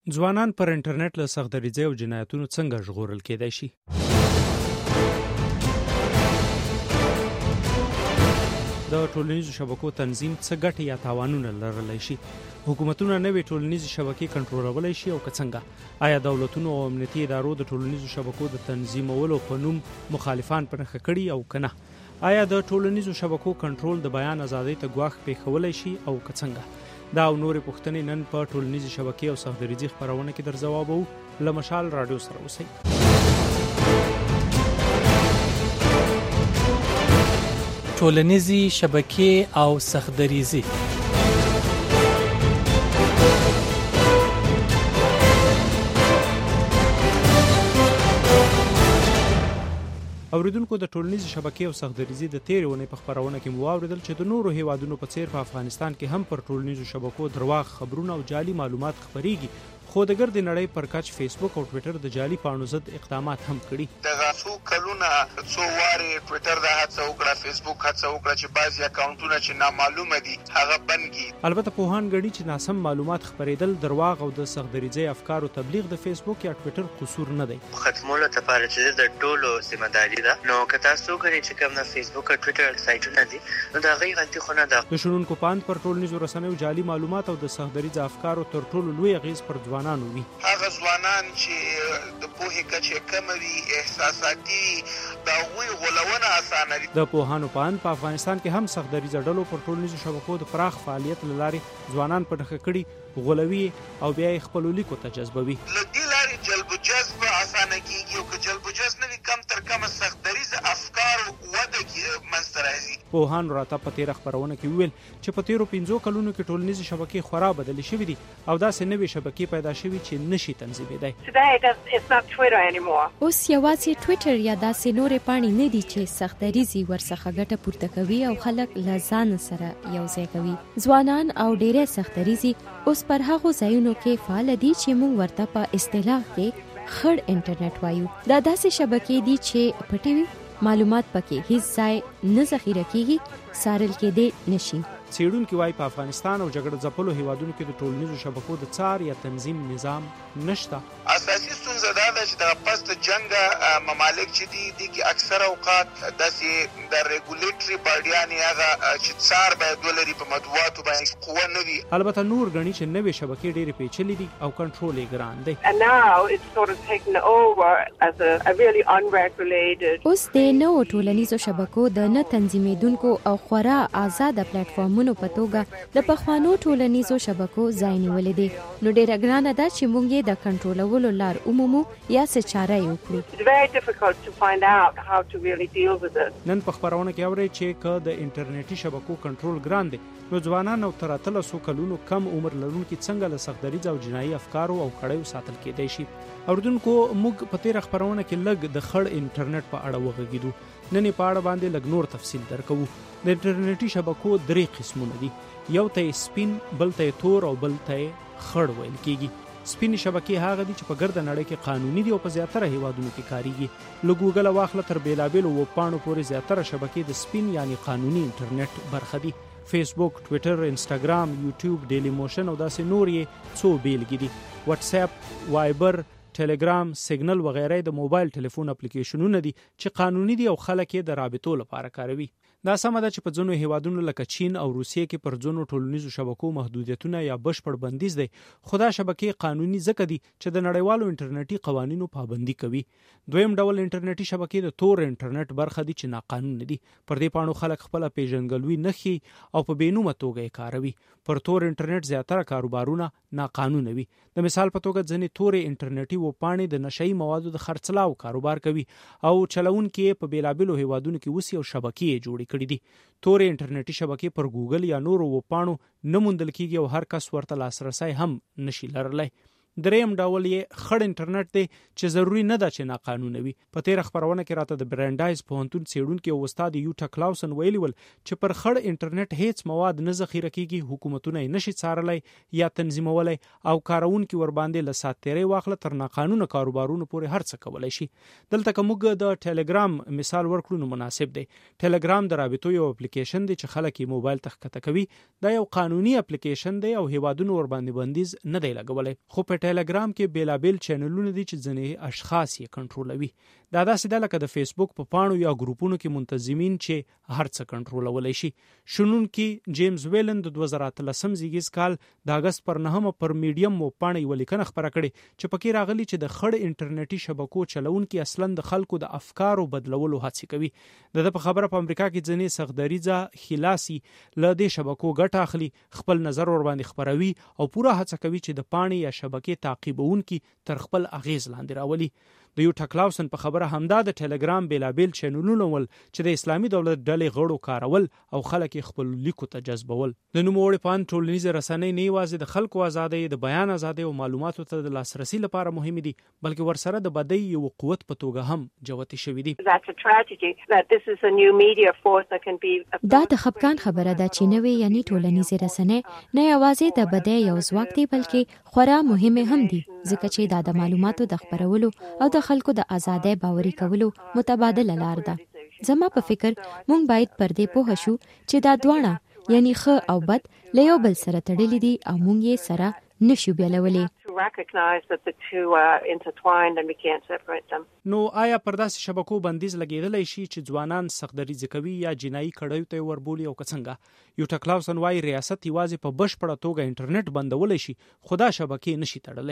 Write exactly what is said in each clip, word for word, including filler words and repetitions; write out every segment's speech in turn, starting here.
ځوانان پر انټرنیټ له سختدریځۍ او جنایتونو څنګه ژغورل کېدای شي؟ د ټولنیزو شبکو تنظیم څه ګټې یا تاوانونه لرلی شي؟ حکومتونه نوې ټولنیزې شبکې کنټرولولی شي او که څنګه؟ آیا دولتونو او امنیتي ادارو د ټولنیزو شبکو د تنظیمولو په نوم مخالفان په نښه کړي او که نه؟ آیا د ټولنیزو شبکو کنټرول د بیان ازادۍ ته ګواښ پېښولی شي او که څنګه؟ دا او نورې پوښتنې نن په ټولنیزې شبکې او سختدریځۍ خپرونه کې در ځوابوو. له مشال راډیو سره اوسئ. ټولنیزې شبکې او سختدریځۍ. اوریدونکو، د ټولنیزې شبکې او سختدریځۍ د تېرې اونۍ په خپرونه کې مو واورېدل چې د نورو هیوادونو په څېر په افغانستان کې هم پر ټولنیزو شبکو درواغ خبرونه او جعلي معلومات خپرېږي، خو د ګردې نړۍ پر کچ فیسبوک او ټویټر د جعلي پاڼو ضد اقدامات هم کړي. دغه څو کلونه څو وارې ټویټر د هڅه وکړه، فیسبوک هڅه وکړه چې بعضي اکاونټونه چې نامعلومه دي هغه بند کړي. البته پوهان ګڼي چې ناسم معلومات خپرېدل، درواغ او د سختدریځۍ افکارو تبلیغ د فیسبوک یا ټویټر قصور نه دی. ختمولو لپاره چې د ټولو ذمہ داري ده، نو که تاسو ګورئ چې کوم د فیسبوک او ټویټر سایټونه دي، نو د هغې غلطي خو نه ده. د شنونکو پاند پر ټولنیزو رسنیو جعلي معلومات او د سختدریځه افکارو تر ټولو لوی اغېز پر ځوانانو وي. هغه ځوانان چې د پوهې کچه کمه وي، احساساتي وي، د هغوی غولونه اسانه وي. د پوهانو په اند په افغانستان کې هم سختدریځه ډلو پر ټولنیزو شبکو د پراخ فعالیت له لارې ځوانان په نښه کړي، غولوي او بیا یې خپلو لیکو ته جذبوي. له دې لارې جلب و جذب اسانه کېږي، او که جلب و جذب نه وي، کم تر کمه سختدریځه افکارو وده منځته راځي. پوهانو راته په تېره خپرونه کې وویل چې په تېرو پنځو کلونو کې ټولنیزې شبکې خورا بدلې شوي دي او داسې نوې شبکې پیدا شوي چې نشي تنظیمېدی. اوس یوازې ټویټر یا داسې نورې پاڼې نه دي چې سختدریځي ورڅخه ګټه پورته کوي او خلک له ځان سره یوځای کوي. ځوانان او ډېری سختدریځي اوس پر هغو ځایونو کې فعال دي چې موږ ورته په اصطلاح کې خړ انټرنیټ وایو. دا داسې شبکې دي چې پټې وي، معلومات پکې هیڅ ځای نه ذخیره کیږي، څارل کېدی نشي. څېړونکي وایي په افغانستان او جګړه ځپلو هیوادونو کې د ټولنیزو شبکو د څار یا تنظیم نظام نشته. اساسي ستونزه دا ده چې د پس د جنګ ممالک چې دي دي کې اکثر اوقات داسې د ریګولیټري باډیانې هغه چې څار باید ولري په مطبوعاتو باندې قوه نه وي. البته نور ګڼي چې نوې شبکې ډېرې پیچلې دي او کنټرول یې ګران دی. اوس د نوو ټولنیزو شبکو د نه تنظیمېدونکو او خورا آزاده پلیټفارمونو په توګه د پخوانو ټولنیزو شبکو ځای نیولې دي، نو ډېره ګرانه ده چې موږ یې د کنټرولولو لار ومومو یا څه چاره یې وکړو. نن په خپرونه کې اورئ چې که د انټرنیټي شبکو کنټرول ګران دی، نو ځوانان او تر اتلسو کلونو کم عمر لرونکي څنګه له سختدریځه او جنایي افکارو او کړیو ساتل کېدای شي. اوریدونکو، موږ په تېره خپرونه کې لږ د خړ انټرنیټ په اړه وغږېدو. نن یې په اړه باندې لږ نور تفصیل درکوو. د انټرنیټي شبکو درې قسمونه دي. یو ته یې سپین، بل ته یې تور او بل ته یې خړ ویل کېږي. سپینې شبکې هغه دي چې په ګرده نړۍ کې قانوني دي او په زیاتره هیوادونو کې کاریږي. له ګوګله واخله تر بېلابېلو ویبپاڼو پورې زیاتره شبکې د سپین یعنی قانوني انټرنیټ برخه دي. فیسبوک، ټویټر، انسټاګرام، یوټیوب، ډیلی موشن او داسې نور یې څو بیلګې دي. واتس اپ، وایبر، ټلګرام، سیګنل وغیره د موبایل ټلیفون اپلیکیشنونه دي چې قانوني دي او خلک یې د رابطو لپاره کاروي. دا سمه ده چې په ځینو هیوادونو لکه چین او روسیې کې پر ځینو ټولنیزو شبکو محدودیتونه یا بشپړ بندیز دی، خو دا شبکې قانوني ځکه دي چې د نړیوالو انټرنیټي قوانینو پابندي کوي. دویم ډول انټرنیټي شبکې د تور انټرنیټ برخه دي چې ناقانونه دي. پر دې پاڼو خلک خپله پیژندګلوي نښي او په بېنومه توګه یې کاروي. پر تور انټرنیټ زیاتره کاروبارونه ناقانونه وي. د مثال په توګه ځینې تورې انټرنیټي ویبپاڼې د نشهیي موادو د خرڅلاو کاروبار کوي او چلونکي یې په بېلابېلو هیوادونو کې اوسي او شبکې یې جوړې کړي دي. تورې انټرنیټي شبکې پر ګوګل یا نورو ویبپاڼو نه موندل کېږي او هر کس ورته لاسرسی هم نشي لرلی. دریم ډول یې خړ انټرنیټ دی چې ضروري نه ده چې ناقانونه وي. په تېره خپرونه کې راته د برانډایز پوهنتون څېړونکي او استاد یوټا کلاوسن ویلي ول چې پر خړ انټرنیټ هیڅ مواد نه ذخیره کېږي، حکومتونه یې نشي څارلی یا تنظیمولی او کاروونکي ورباندې له سات تېرۍ واخله تر ناقانونه کاروبارونو پورې هر څه کولی شي. دلته که موږ د ټلګرام مثال ورکړو نو مناسب دی. ټلګرام د رابطو یو اپلیکیشن دی چې خلک یې موبایل ته ښکته کوي. دا یو قانوني اپلیکیشن دی او هیوادونو ورباندې بندیز نه دی لګولی، خو په ټیلیګرام کې بیلابل چینلونه دي چې ځینې اشخاص یې کنټرولوي. دا داسې ده لکه د فیسبوک په پاڼو یا ګروپونو کې منتظمین چې هر څه کنټرولولی شي. شنونکي جیمز ویلن د دوه زره اتلسم زیږیز کال د اګست پر نهمه پر میډیم وپاڼه یوه لیکنه خپره کړې چې پکې راغلي چې د خړ انټرنیټي شبکو چلونکي اصلاً د خلکو د افکارو بدلولو هڅې کوي. د ده په خبره په امریکا کې ځینې سختدریځه خلاصي له دې شبکو ګټه اخلي، خپل نظر ور باندې خپروي او پوره هڅه کوي چې د پاڼې یا شبکې تعقیبونکي تر خپل اغیز لاندې راولي. د یو ټکلاوسن په خبره همدا د ټیلیګرام بیلابل چینلونه ول چې د اسلامي دولت ډلې غړو کارول او خلک خپل لیکو ته جذبول. د نوموړي پان ټولنیز رسنۍ نه یوازې د خلکو ازادۍ، د بیان ازادۍ او معلوماتو ته د لاسرسي لپاره مهمه دي، بلکې ورسره د بدۍ یو قوت په توګه هم جوتې شوې دي. دا د خپګان خبره ده چې نوې یعنی ټولنیز رسنۍ نه یوازې د بدۍ یو ځواک دی، بلکې خورا مهمه هم دي، ځکه چې دا د معلوماتو د خپرولو او د خلکو د ازادۍ باوري کولو متبادله لار ده. زما په فکر مونږ باید پر دې پوه شو چې دا دواړه یعنی ښه او بد له یو بل سره تړلي دي او مونږ یې سره نشو بیلولی. نو آیا پر داسې شبکو بندیز لګیدلی شي چې ځوانان سختدریځي کوي یا جنایي کړیو ته وربولي او که څنګه؟ یو ټکلاوسن وایي ریاست یوازې په بشپړه توګه انټرنیټ بندولی شي، خو دا شبکې نشي تړلی.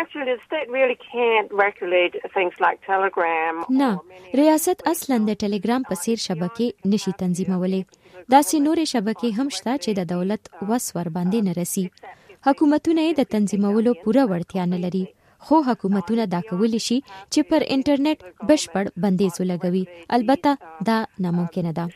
نه، ریاست اصلا د ټیلیګرام په څیر شبکې نشي تنظیمولی. داسې نورې شبکې هم شته چې د دولت وس ور باندې نه رسي. حکومتونه یې د تنظیمولو پوره وړتیا نه لري، خو حکومتونه دا کولی شي چې پر انټرنیټ بشپړ بندیز ولګوي. البته دا ناممکنه ده.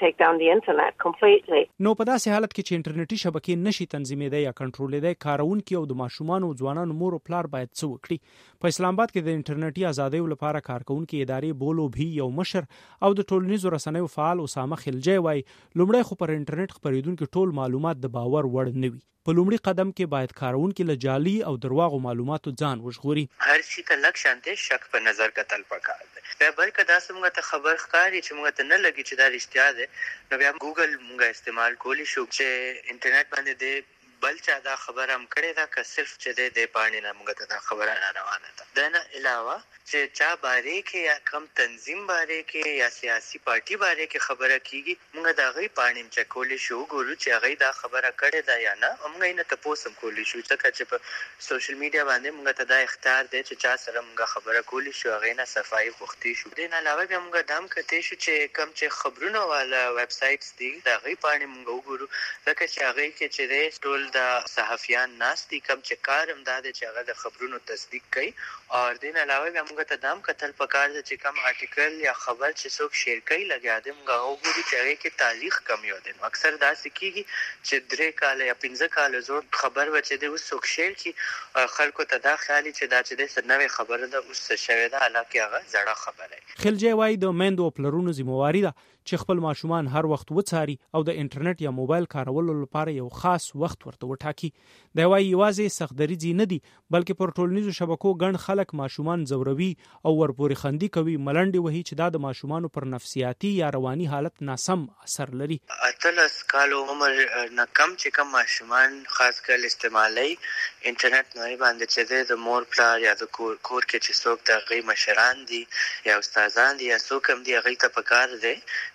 نو په داسې حالت کې چې انټرنیټي شبکې نشي تنظیمېدای یا کنټرولېدای، کاروونکي او د ماشومانو او ځوانانو مور او پلار باید څه وکړي؟ په اسلام آباد کې د انټرنیټي ازادۍ لپاره کارکونکي ادارې بولو بھی یو مشر او د ټولنیزو رسنیو فعال اسامه خلجی وایي لومړی خو پر انټرنیټ خپرېدونکي ټول معلومات د باور وړ نه وي. په لومړي قدم کې باید کارونکي له جعلي او درواغو معلوماتو ځان وژغوري. هر شي ته لږ شانته شک په نظر کتل پکار دی. بیا بلکې دا څنګه ته خبر ښکاري چې موږ ته نه لګي چې دا رښتیا دی، نو بیا ګوګل موږ استعمال کولی شو چې انټرنیټ باندې د بل چا دا خبره هم کړې ده که صرف چې د دې پاڼې نه موږ ته دا خبره را روانه ده. دا نه علاوه چې چا باره کې یا کم تنظیم باره کې یا سیاسي پارټي باره کې خبره کیږي، موږ د هغې پاڼې هم چک کولی شو، ګورو چې هغې دا خبره کړې ده یا نه، او موږ یې نه تپوس هم کولی شو، ځکه چې په سوشل میډیا باندې موږ ته دا اختیار دی چې چا سره موږ خبره کولی شو، هغې نه صفایي غوښتې شو. دې نه علاوه بیا موږ دا هم کتی شو چې کم چې خبرونه والا ویب سایټس دي د هغې پاڼې موږ وګورو، ځکه چې هغې کې چې دی ټول د صحافیان ناست دي، کم چې کار هم دا دی چې هغه د خبرونو تصدیق کوي. او دې نه علاوه بیا موږ ته دا هم کتل پکار ده چې کم آرټیکل یا خبر چې څوک شیر کوي لګیا دی، موږ هغه وګورو چې هغې کې تاریخ کم یو دی. نو اکثر داسې کېږي چې درې کاله یا پنځه کاله زوړ خبر به چې دی اوس څوک شیر کړي، خلکو ته دا خیالي چې دا چې دی څه نوې خبره ده، اوس څه شوې ده، حالانکې هغه زړه خبره ده. خلجی وایي د میندو او پلرونو ذمهواري ده چې خپل ماشومان هر وخت وڅاري او د انټرنیټ یا موبایل کارولو لپاره یو خاص وخت ورته وټاکي. دی وایي یوازې سختدریځي نه دي، بلکې پر ټولنیزو شبکو ګڼ خلک ماشومان ځوروي او ورپورې خندي کوي، ملنډې وهي چې دا د ماشومانو پر نفسیاتي یا رواني حالت ناسم اثر لري. اتلس کالو عمر نه کم چې کم ماشومان خاص کل استعمالي انټرنیټ نوې باندې چې دی د مور پلار یا د کور کور کې چې څوک د هغې مشران دي یا استادان دي یا څوک هم دي، هغې ته پکار دی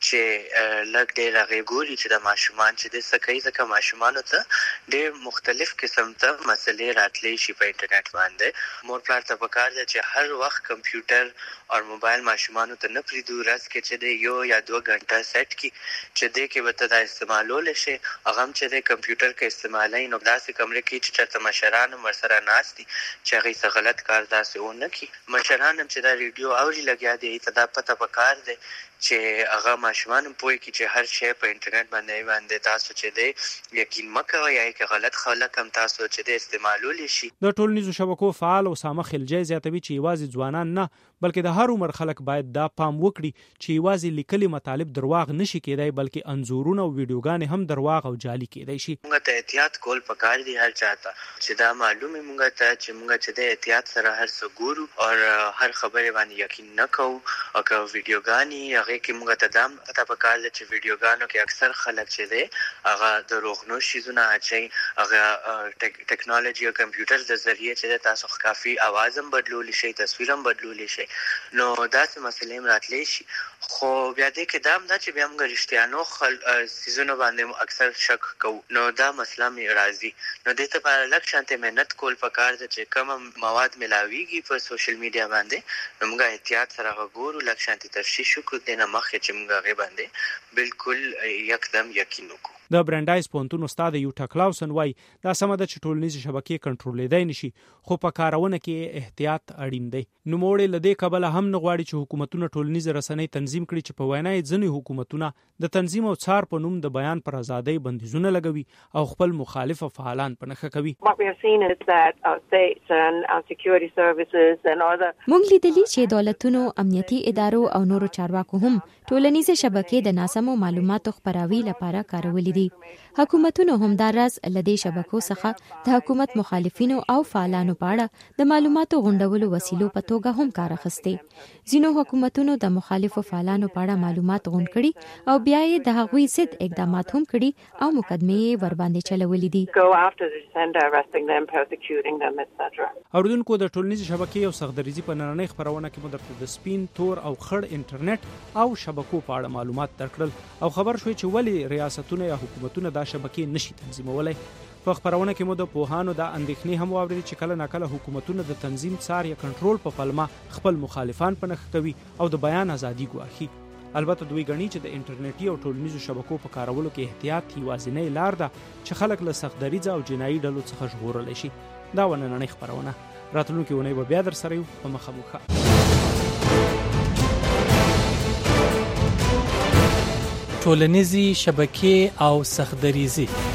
چې لږ ډېر هغې ګوري چې د ماشومان چې دی څه کوي، ځکه ماشومانو ته ډېر مختلف قسم ته مسلې راتلی شي په انټرنیټ باندې. مور پلار ته پکار دی چې هر وخت کمپیوټر او موبایل ماشومانو ته نه پرېږدو، ورځ کې چې دی یو یا دوه غنټه سیټ کړي چې دی کې به ته دا استعمالولی شي. هغه هم چې دی کمپیوټر کې استعمالوي، نو داسې کمرې کې چې چېرته مشران هم ورسره ناست دي چې هغې څه غلط کار داسې ونه کړي. مشران هم چې دا ریډیو اوري لګیا دی، ته دا پته پکار دی چې هغه ماشومان هم پوهې کړي چې هر شی په انټرنیټ باندې باندې تاسو چې دی یقین مه کوئ، یا یې که غلط خلک هم تاسو چې دی استعمالولی شي. د ټولنیزو شبکو فعال اسامه خلجی زیاتوي چې یوازې ځوانان نه، بلکې د هر عمر خلک باید دا پام وکړي چې یوازې لیکلي مطالب درواغ نشي کېدای، بلکې انځورونه او ویډیوګانې هم درواغ او جعلي کېدای شي. موږ ته احتیاط کول پکار دي هر چا ته، چې دا معلومه موږ ته چې موږ چې د احتیاط سره هر څه ګورو او هر خبرې باندې یقین نه کوو، او که ویډیوګانې هغه کې موږ ته دام پته پکار ده چې ویډیوګانو کې اکثر خلک چې دی هغه د روغنو شیزونه اچي، هغه ټیکنالوژي او کمپیوټر د ذریعے چې تاسو کافي आवाज هم بدلول شي، تصویر هم بدلول شي، نو دا څه مسلې راتلی شي. خو بیا دې کې دام دا چې بیا موږ رښتیانو خل سیزونو باندې اکثر شک کوو، نو دا مسله مې راځي. نو دې ته په لږ شانته مهنت کول پکار ده چې کوم مواد ملاويږي په سوشل میډیا باندې، نو موږ احتیاط سره وګورو، لږ شانته تفتیش وکړو، دنه مخکې چې موږ هغه باندې بالکل یکدم یقین وکړو. د برانډایز پونتون استاد یوټا کلاوسن وای دا سم ده چې ټولنیز شبکې کنټرولېدای نشي، خو په کارونه کې احتیاط اړین دی. نو موړې لدې کبل هم نه غواړي چې حکومتونه ټولنیز رسنۍ تنظیم کړي چې په وینای ځنی حکومتونه د تنظیم او څار په نوم د بیان پر ازادۍ بندیزونه لګوي او خپل مخالف فعالان په نخښه کوي. مونږ لیدلی چې دولتونو، امنیتي ادارو او نورو چارواکو هم ټولنیز شبکې د ناسمو معلوماتو خپراوي لپاره کارولې دي. حکومتونو هم دا راز لدې شبکو څخه د حکومت مخالفینو او فعالانو په اړه د معلوماتو غونډولو وسیلو په توګه هم کار اخیستی. ځینو حکومتونو د مخالفو فعالانو په اړه معلومات غونډ کړي او بیا یې د هغوی ضد اقدامات هم کړي او مقدمې یې ورباندې چلولې دي. اوریدونکو د ټولنیز شبکې او سختدریزي په نننۍ خبرونه کې مو درته د سپین، تور او خړ انټرنیټ او شبکو په اړه معلومات درکړل او خبر شوي چې ولې ریاستونه یا حکومتونه دا شبکې نشي تنظیمولای. په خبرونه کې مو د پوهانو د اندېښنې هم واورېدې چې کله ناکله حکومتونه د تنظیم، څار یا کنټرول په پلمه خپل مخالفان په نښه کوي او د بیان ازادي ګواښي. البته دوی غني چې د انټرنیټي او ټولنیزو شبکو په کارولو کې احتیاط یوازینۍ لار ده چې خلک له سختدریځه او جنایي ډلو څخه ژغورلی شي. دا و نننۍ خبرونه. راتلونکې اونۍ به بیا در سره یو. په مخه مو ښه. ټولنیزې شبکې او سختدریزي